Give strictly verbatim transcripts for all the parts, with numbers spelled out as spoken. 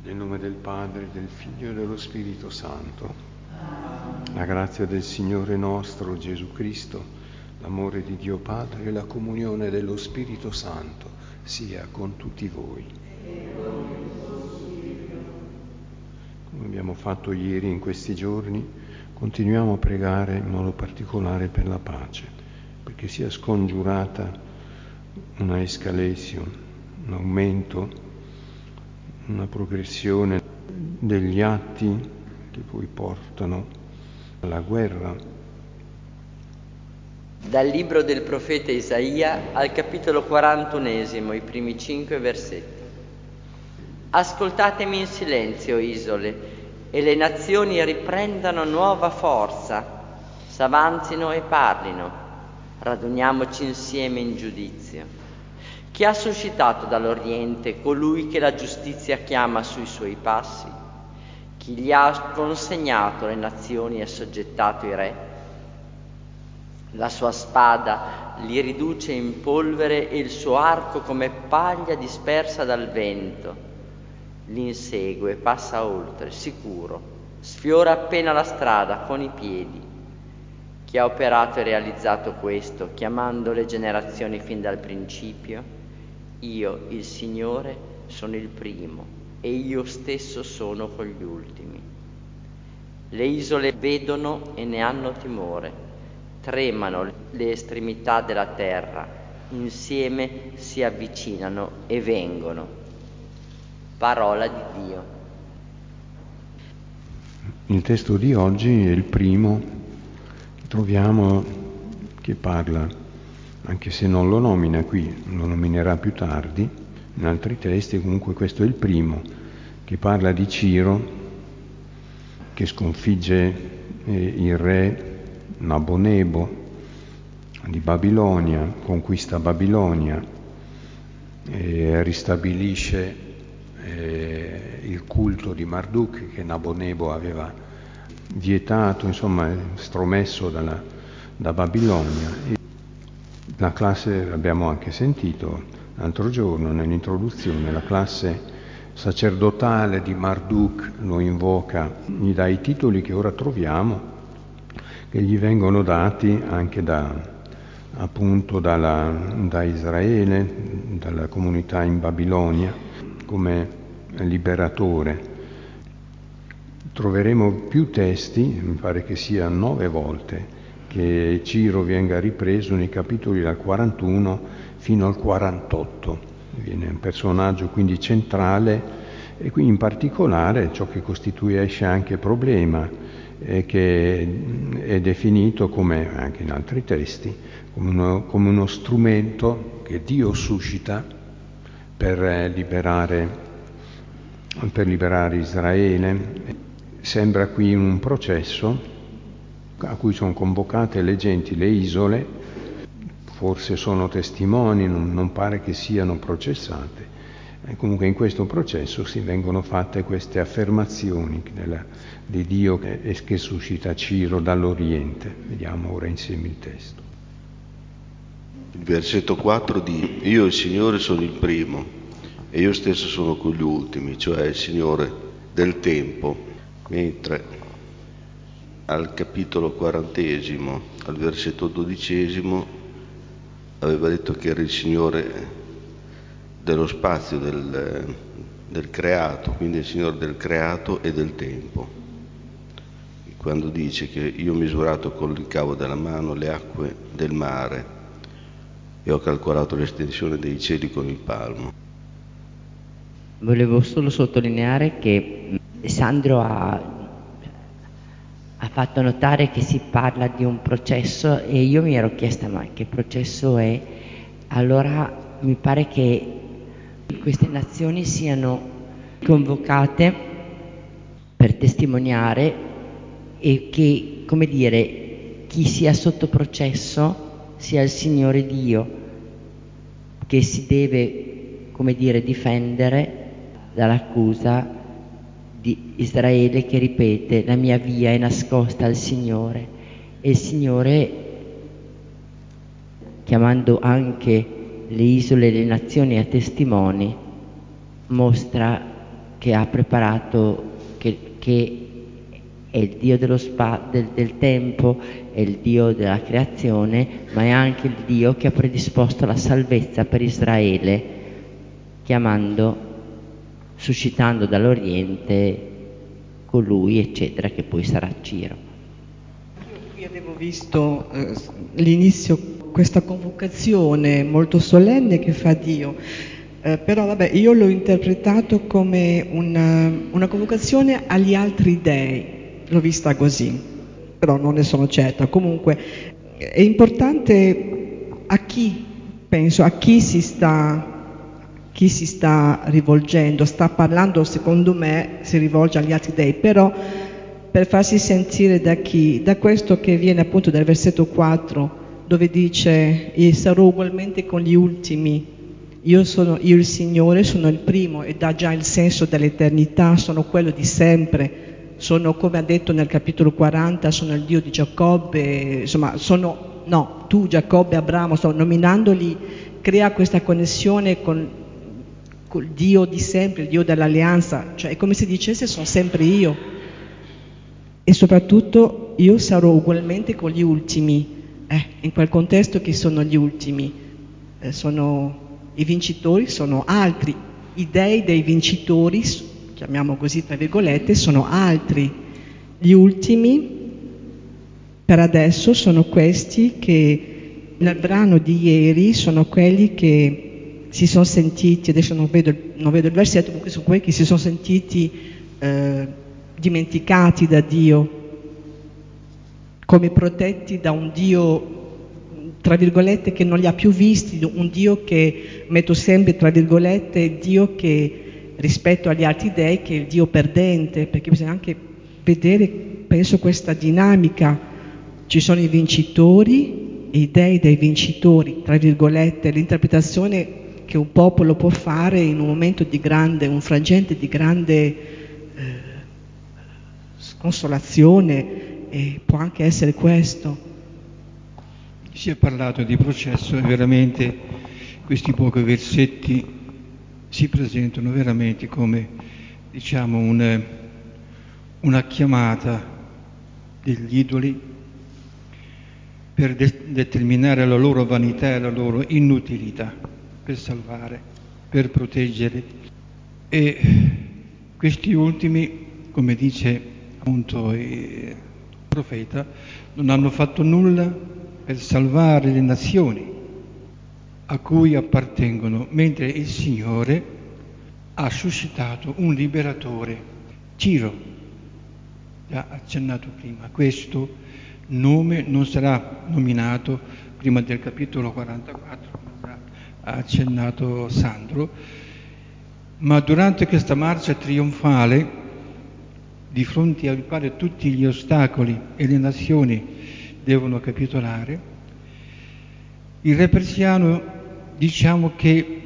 Nel nome del Padre, del Figlio e dello Spirito Santo. La grazia del Signore nostro Gesù Cristo, l'amore di Dio Padre e la comunione dello Spirito Santo sia con tutti voi. Come abbiamo fatto ieri in questi giorni, continuiamo a pregare in modo particolare per la pace, perché sia scongiurata una escalation, un aumento, una progressione degli atti che poi portano alla guerra. Dal libro del profeta Isaia al capitolo quarantunesimo, i primi cinque versetti. Ascoltatemi in silenzio, isole, e le nazioni riprendano nuova forza, s'avanzino e parlino, raduniamoci insieme in giudizio. Chi ha suscitato dall'Oriente colui che la giustizia chiama sui suoi passi? Chi gli ha consegnato le nazioni e assoggettato i re? La sua spada li riduce in polvere e il suo arco come paglia dispersa dal vento. Li insegue, passa oltre, sicuro, sfiora appena la strada con i piedi. Chi ha operato e realizzato questo, chiamando le generazioni fin dal principio? Io, il Signore, sono il primo e io stesso sono con gli ultimi. Le isole vedono e ne hanno timore, tremano le estremità della terra, insieme si avvicinano e vengono. Parola di Dio. Il testo di oggi è il primo che troviamo che parla, anche se non lo nomina qui, lo nominerà più tardi, in altri testi, comunque questo è il primo, che parla di Ciro, che sconfigge eh, il re Nabonebo di Babilonia, conquista Babilonia, e ristabilisce eh, il culto di Marduk che Nabonebo aveva vietato, insomma, stromesso dalla, da Babilonia. E la classe, l'abbiamo anche sentito l'altro giorno nell'introduzione, la classe sacerdotale di Marduk lo invoca, gli dà i titoli che ora troviamo, che gli vengono dati anche da, appunto dalla, da Israele, dalla comunità in Babilonia, come liberatore. Troveremo più testi, mi pare che sia nove volte, che Ciro venga ripreso nei capitoli dal quarantuno fino al quarantotto. Viene un personaggio quindi centrale e qui in particolare ciò che costituisce anche problema è che è definito come, anche in altri testi, come uno, come uno strumento che Dio suscita per liberare, per liberare Israele. Sembra qui un processo a cui sono convocate le genti, le isole, forse sono testimoni, non, non pare che siano processate. E comunque in questo processo si vengono fatte queste affermazioni della, di Dio che, che suscita Ciro dall'Oriente. Vediamo ora insieme il testo. Il versetto quattro di Io il Signore sono il primo e io stesso sono con gli ultimi, cioè il Signore del tempo, mentre al capitolo quarantesimo, al versetto dodicesimo, aveva detto che era il Signore dello spazio, del, del creato, quindi il Signore del creato e del tempo. Quando dice che io ho misurato con il cavo della mano le acque del mare e ho calcolato l'estensione dei cieli con il palmo. Volevo solo sottolineare che Sandro ha ha fatto notare che si parla di un processo e io mi ero chiesta ma che processo è? Allora mi pare che queste nazioni siano convocate per testimoniare e che, come dire, chi sia sotto processo sia il Signore Dio che si deve, come dire, difendere dall'accusa di Israele che ripete la mia via è nascosta al Signore e il Signore, chiamando anche le isole e le nazioni a testimoni, mostra che ha preparato, che, che è il Dio dello spa, del, del tempo, è il Dio della creazione, ma è anche il Dio che ha predisposto la salvezza per Israele, chiamando, suscitando dall'Oriente colui, eccetera, che poi sarà Ciro. Io qui avevo visto eh, l'inizio, questa convocazione molto solenne che fa Dio, eh, però vabbè, io l'ho interpretato come una, una convocazione agli altri dei. L'ho vista così, però non ne sono certa. Comunque è importante a chi, penso, a chi si sta, chi si sta rivolgendo. Sta parlando, secondo me, si rivolge agli altri dei, però per farsi sentire da chi? Da questo che viene appunto dal versetto quattro, dove dice: e sarò ugualmente con gli ultimi. Io sono io il Signore, sono il primo, e dà già il senso dell'eternità, sono quello di sempre. Sono, come ha detto nel capitolo quaranta, sono il Dio di Giacobbe, insomma, sono, no, tu, Giacobbe, Abramo, sto nominandoli, crea questa connessione con, con il Dio di sempre, il Dio dell'alleanza, cioè è come se dicesse sono sempre io. E soprattutto io sarò ugualmente con gli ultimi. Eh, in quel contesto chi sono gli ultimi? Eh, sono i vincitori, sono altri, i dei dei vincitori, chiamiamo così tra virgolette, sono altri. Gli ultimi per adesso sono questi che nel brano di ieri sono quelli che si sono sentiti, adesso non vedo, non vedo il versetto, comunque sono quelli che si sono sentiti eh, dimenticati da Dio, come protetti da un Dio tra virgolette che non li ha più visti, un Dio che, metto sempre tra virgolette, Dio che rispetto agli altri dei, che è il Dio perdente, perché bisogna anche vedere, penso, questa dinamica. Ci sono i vincitori e i dei dei vincitori, tra virgolette, l'interpretazione che un popolo può fare in un momento di grande, un frangente di grande eh, sconsolazione, e può anche essere questo. Si è parlato di processo e veramente questi pochi versetti si presentano veramente come, diciamo, un, una chiamata degli idoli per de- determinare la loro vanità e la loro inutilità, per salvare, per proteggere. E questi ultimi, come dice appunto il profeta, non hanno fatto nulla per salvare le nazioni a cui appartengono, mentre il Signore ha suscitato un liberatore, Ciro, già accennato prima. Questo nome non sarà nominato prima del capitolo quarantaquattro, come ha accennato Sandro, ma durante questa marcia trionfale, di fronte al quale tutti gli ostacoli e le nazioni devono capitolare, il re persiano, diciamo che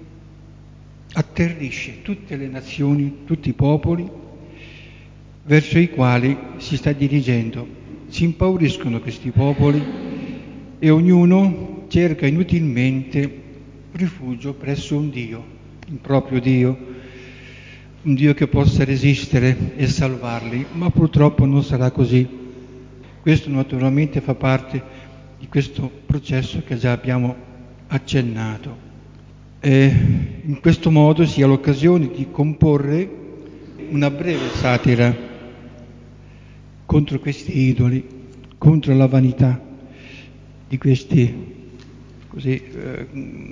atterrisce tutte le nazioni, tutti i popoli verso i quali si sta dirigendo. Si impauriscono questi popoli e ognuno cerca inutilmente rifugio presso un Dio, il proprio Dio, un Dio che possa resistere e salvarli, ma purtroppo non sarà così. Questo naturalmente fa parte di questo processo che già abbiamo accennato. E in questo modo si ha l'occasione di comporre una breve satira contro questi idoli, contro la vanità di questi così, eh,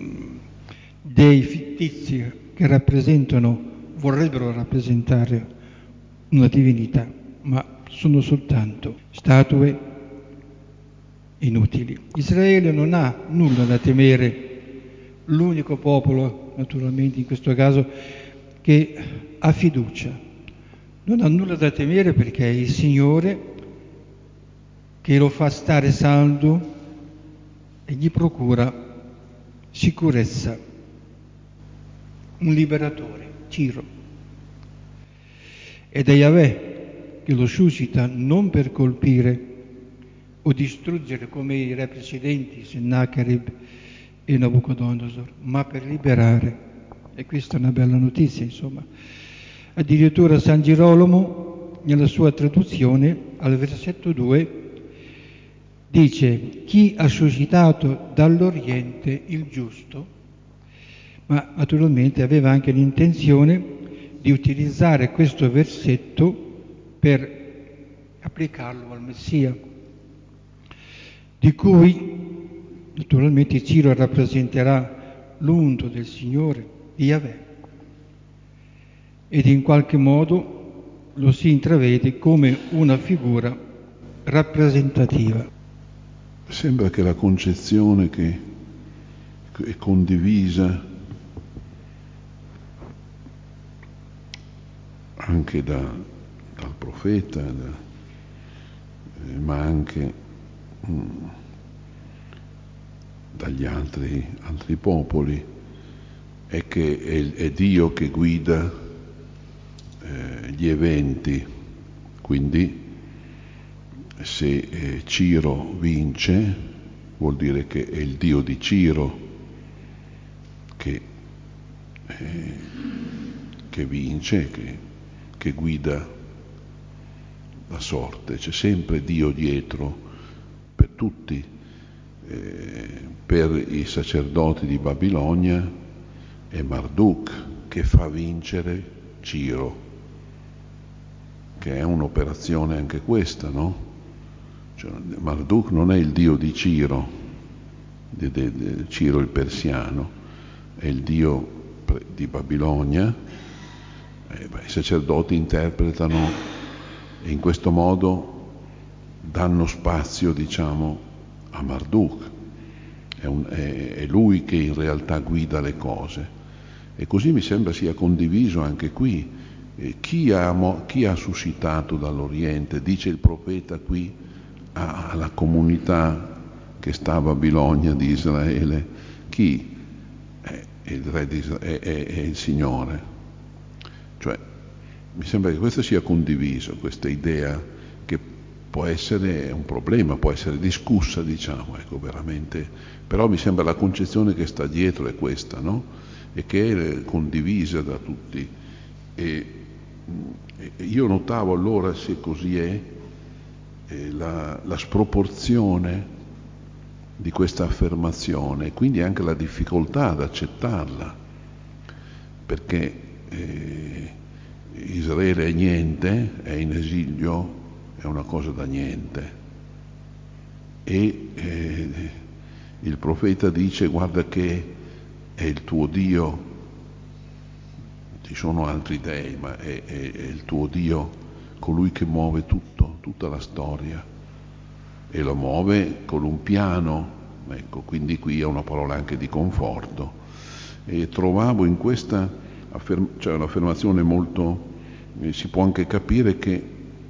dei fittizi che rappresentano, vorrebbero rappresentare una divinità, ma sono soltanto statue inutili. Israele non ha nulla da temere, l'unico popolo, naturalmente in questo caso, che ha fiducia. Non ha nulla da temere perché è il Signore che lo fa stare saldo e gli procura sicurezza. Un liberatore, Ciro. Ed è Yahweh che lo suscita non per colpire o distruggere come i re precedenti, Sennacherib e Nabucodonosor, ma per liberare. E questa è una bella notizia, insomma. Addirittura San Girolamo, nella sua traduzione, al versetto due, dice: chi ha suscitato dall'Oriente il giusto, ma naturalmente aveva anche l'intenzione di utilizzare questo versetto per applicarlo al Messia, di cui naturalmente Ciro rappresenterà l'unto del Signore, Yahweh, ed in qualche modo lo si intravede come una figura rappresentativa. Sembra che la concezione che è condivisa anche da, dal profeta, da, eh, ma anche mh, dagli altri, altri popoli, è che è, è Dio che guida eh, gli eventi. Quindi se eh, Ciro vince, vuol dire che è il Dio di Ciro che, eh, che vince, che, che guida la sorte. C'è sempre Dio dietro per tutti. Eh, per i sacerdoti di Babilonia è Marduk che fa vincere Ciro, che è un'operazione anche questa, no? Cioè, Marduk non è il dio di Ciro, di, di, di Ciro il persiano, è il dio di Babilonia. Eh, beh, i sacerdoti interpretano e in questo modo danno spazio, diciamo, a Marduk. È, un, è, è lui che in realtà guida le cose. E così mi sembra sia condiviso anche qui. Eh, chi, ha, chi ha suscitato dall'Oriente, dice il profeta qui, alla comunità che sta a Babilonia di Israele, chi è il re di Israele? È, è, è il Signore. Cioè, mi sembra che questo sia condiviso, questa idea che può essere un problema, può essere discussa, diciamo, ecco, veramente, però mi sembra la concezione che sta dietro è questa, no? E che è condivisa da tutti. E, e io notavo allora, se così è, La, la sproporzione di questa affermazione e quindi anche la difficoltà ad accettarla, perché eh, Israele è niente, è in esilio, è una cosa da niente, e eh, il profeta dice: guarda che è il tuo Dio, ci sono altri dei, ma è, è, è il tuo Dio, colui che muove tutto, tutta la storia, e lo muove con un piano, ecco, quindi qui è una parola anche di conforto. E trovavo in questa afferm- cioè un'affermazione molto, eh, si può anche capire che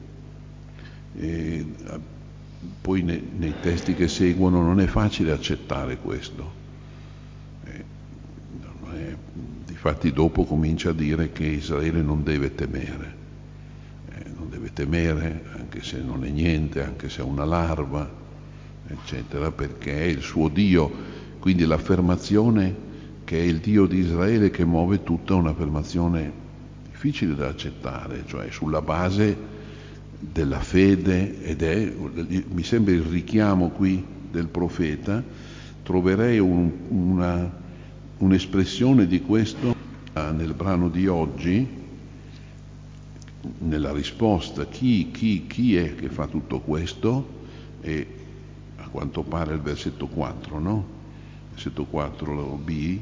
eh, poi ne, nei testi che seguono non è facile accettare questo. Eh, non è, difatti dopo comincia a dire che Israele non deve temere. Non deve temere, anche se non è niente, anche se è una larva, eccetera, perché è il suo Dio. Quindi l'affermazione che è il Dio di Israele che muove tutto è un'affermazione difficile da accettare, cioè sulla base della fede, ed è, mi sembra il richiamo qui del profeta, troverei un, una, un'espressione di questo nel brano di oggi, nella risposta chi, chi, chi è che fa tutto questo, e a quanto pare il versetto quattro, no? Versetto quattro B,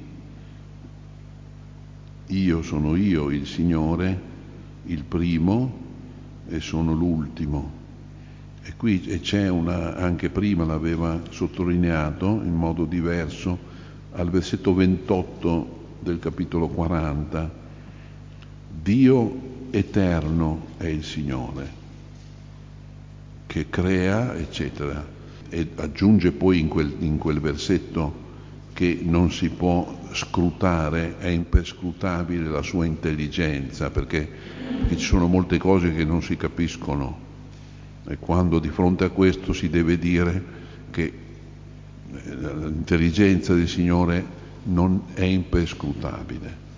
io sono io il Signore, il primo, e sono l'ultimo. E qui e c'è una, anche prima l'aveva sottolineato in modo diverso, al versetto ventotto del capitolo quaranta, Dio eterno è il Signore che crea, eccetera, e aggiunge poi in quel, in quel versetto che non si può scrutare, è imperscrutabile la sua intelligenza, perché, perché ci sono molte cose che non si capiscono, e quando di fronte a questo si deve dire che l'intelligenza del Signore non è imperscrutabile.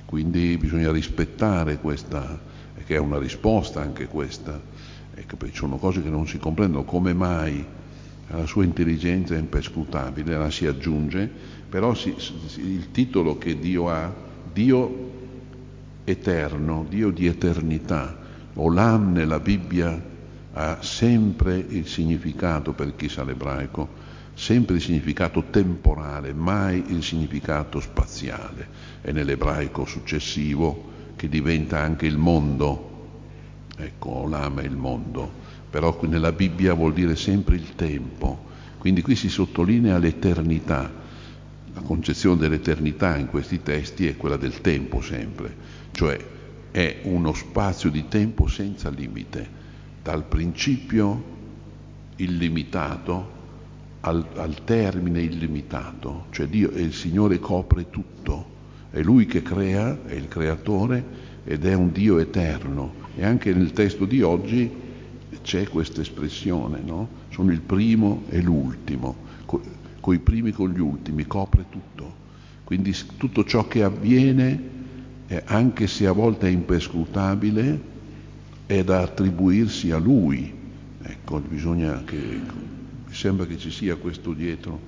quindi bisogna rispettare questa, che è una risposta anche questa, ecco, perché ci sono cose che non si comprendono, come mai la sua intelligenza è imperscrutabile, la si aggiunge, però si, si, il titolo che Dio ha, Dio eterno, Dio di eternità. Olam nella Bibbia ha sempre il significato, per chi sa l'ebraico, sempre il significato temporale, mai il significato spaziale. E nell'ebraico successivo, che diventa anche il mondo, ecco, Olam è il mondo, però qui nella Bibbia vuol dire sempre il tempo, quindi qui si sottolinea l'eternità. La concezione dell'eternità in questi testi è quella del tempo sempre, cioè è uno spazio di tempo senza limite, dal principio illimitato al, al termine illimitato, cioè Dio e il Signore copre tutto, è Lui che crea, è il creatore ed è un Dio eterno. E anche nel testo di oggi c'è questa espressione, no? Sono il primo e l'ultimo, co- coi primi con gli ultimi, copre tutto. Quindi tutto ciò che avviene, eh, anche se a volte è imperscrutabile, è da attribuirsi a Lui. Ecco, bisogna che, mi sembra che ci sia questo dietro.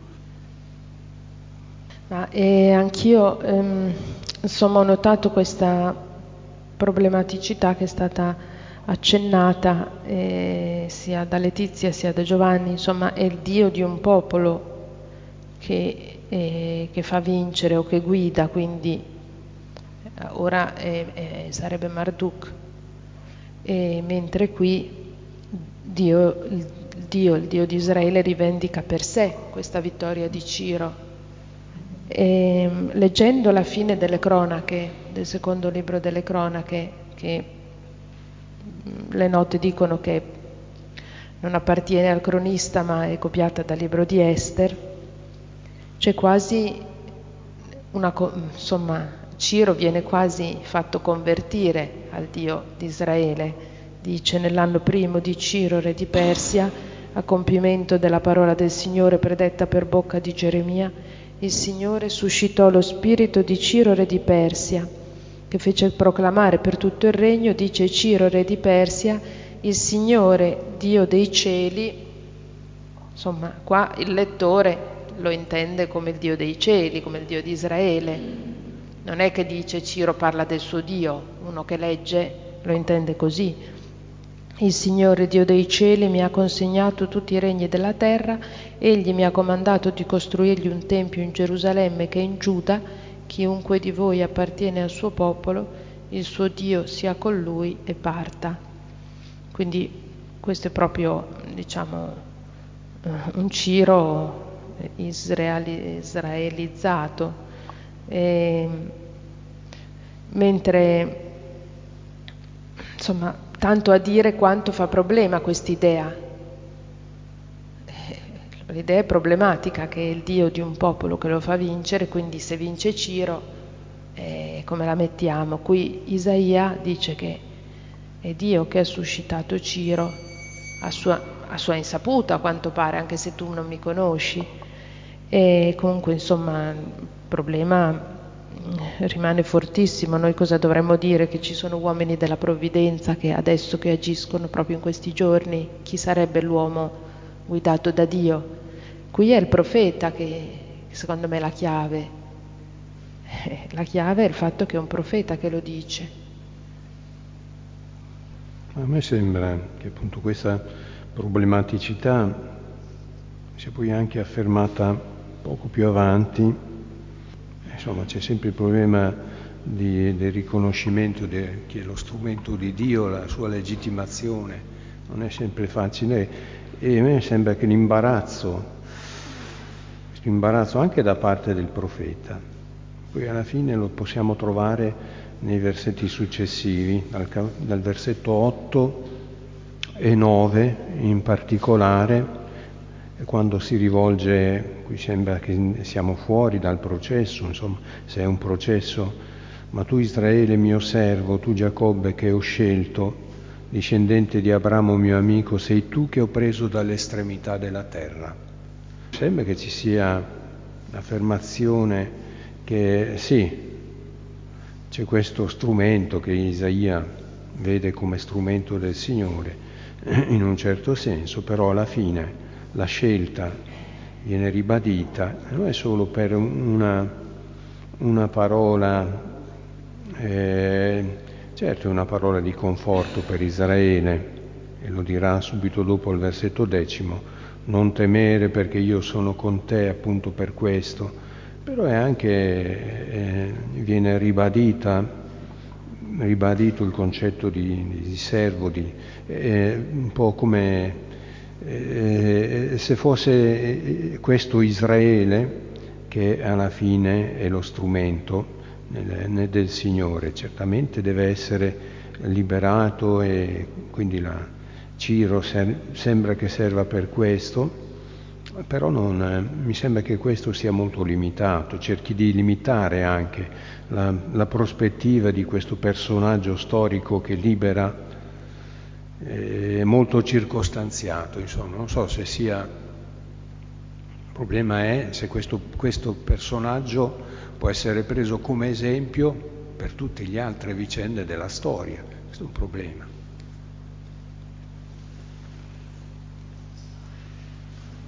Ma e anch'io ehm, insomma ho notato questa problematicità che è stata accennata eh, sia da Letizia sia da Giovanni, insomma è il Dio di un popolo che, eh, che fa vincere o che guida, quindi eh, ora eh, eh, sarebbe Marduk, e mentre qui Dio, il Dio, il Dio di Israele rivendica per sé questa vittoria di Ciro. E, leggendo la fine delle cronache, del secondo libro delle cronache, che le note dicono che non appartiene al cronista ma è copiata dal libro di Ester, c'è quasi una, insomma, Ciro viene quasi fatto convertire al Dio di Israele. Dice: nell'anno primo di Ciro, re di Persia, a compimento della parola del Signore predetta per bocca di Geremia, il Signore suscitò lo spirito di Ciro, re di Persia, che fece proclamare per tutto il regno, dice Ciro, re di Persia, il Signore, Dio dei cieli. Insomma, qua il lettore lo intende come il Dio dei cieli, come il Dio di Israele. Non è che dice Ciro parla del suo Dio, uno che legge lo intende così. Il Signore Dio dei cieli mi ha consegnato tutti i regni della terra, egli mi ha comandato di costruirgli un tempio in Gerusalemme che è in Giuda, chiunque di voi appartiene al suo popolo, il suo Dio sia con lui e parta. Quindi questo è proprio, diciamo, un Ciro israeli, israelizzato, e, mentre insomma tanto a dire quanto fa problema quest'idea. L'idea è problematica, che è il Dio di un popolo che lo fa vincere, quindi se vince Ciro, eh, come la mettiamo? Qui Isaia dice che è Dio che ha suscitato Ciro a sua, a sua insaputa, a quanto pare, anche se tu non mi conosci. E comunque, insomma, il problema rimane fortissimo. Noi cosa dovremmo dire? Che ci sono uomini della provvidenza che adesso che agiscono proprio in questi giorni? Chi sarebbe l'uomo guidato da Dio? Qui è il profeta che secondo me è la chiave. La chiave è il fatto che è un profeta che lo dice. A me sembra che appunto questa problematicità sia poi anche affermata poco più avanti. Insomma, c'è sempre il problema di, del riconoscimento de, che è lo strumento di Dio, la sua legittimazione, non è sempre facile, e a me sembra che l'imbarazzo, questo imbarazzo anche da parte del profeta, poi alla fine lo possiamo trovare nei versetti successivi, dal, dal versetto otto e nove in particolare, quando si rivolge, qui sembra che siamo fuori dal processo, insomma, se è un processo, ma tu Israele mio servo, tu Giacobbe che ho scelto, discendente di Abramo mio amico, sei tu che ho preso dall'estremità della terra. Sembra che ci sia l'affermazione che sì, c'è questo strumento che Isaia vede come strumento del Signore, in un certo senso, però alla fine la scelta viene ribadita, non è solo per una, una parola, eh, certo è una parola di conforto per Israele, e lo dirà subito dopo il versetto decimo, non temere perché io sono con te appunto per questo, però è anche, eh, viene ribadita, ribadito il concetto di, di servo, di, eh, un po' come eh, se fosse questo Israele che alla fine è lo strumento nel, nel, del Signore, certamente deve essere liberato e quindi la Ciro ser- sembra che serva per questo, però non, eh, mi sembra che questo sia molto limitato, cerchi di limitare anche la, la prospettiva di questo personaggio storico che libera, è eh, molto circostanziato, insomma, non so se sia, il problema è se questo, questo personaggio può essere preso come esempio per tutte le altre vicende della storia, questo è un problema.